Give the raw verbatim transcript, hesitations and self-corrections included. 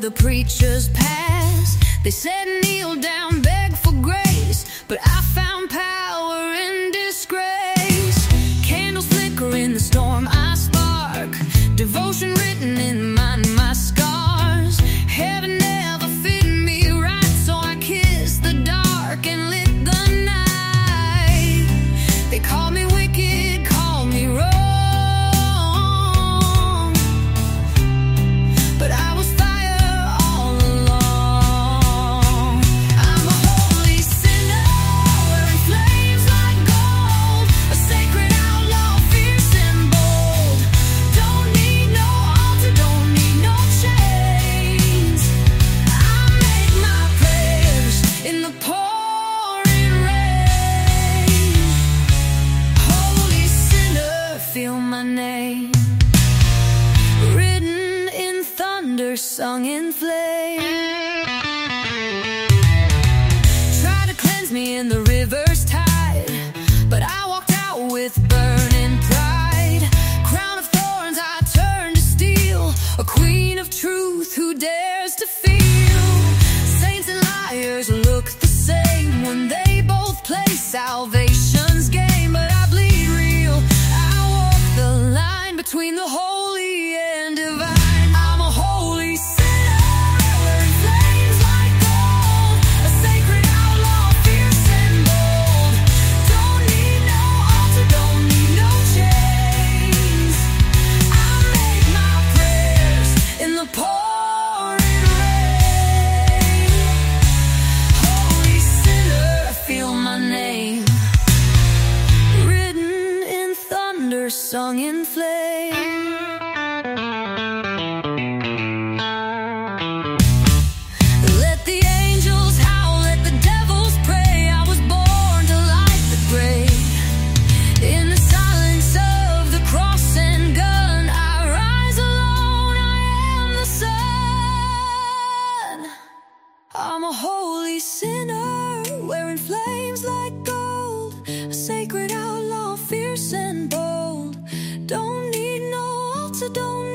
the preachers pass. They said kneel down, beg for grace, but I found power in disgrace. Candles flicker in the storm I spark, devotion written in my, my scars. Heaven never fit me right, so I kissed the dark and lit the night. They call me wicked, call me wrong, but I was fire all along. I'm a holy sinner, wearing flames like gold, a sacred outlaw, fierce and bold. Don't need no altar, don't need no chains. I make my prayers in the pouring rain. Holy sinner, feel my name written in thunder, sung in flame. Try to cleanse me in the river's tide, but I walked out with burning pride. Crown of thorns I turned to steel, a queen of truth who dares to feel. Saints and liars look the same when they both play salvation's game, but I bleed real. I walk the line between the holy and divine. I'm a holy sinner, wearing flames like gold, a sacred outlaw, fierce and bold. Don't need no altar, don't need no chains. I make my prayers in the pouring rain. Holy sinner, feel my name written in thunder, sung in flame. Let the angels howl, let the devils pray. I was born to light the grave. In the silence of the cross and gun, I rise alone, I am the sun. I'm a holy sinner, wearing flames like gold, a sacred outlaw, fierce and bold. Don't need no altar, don't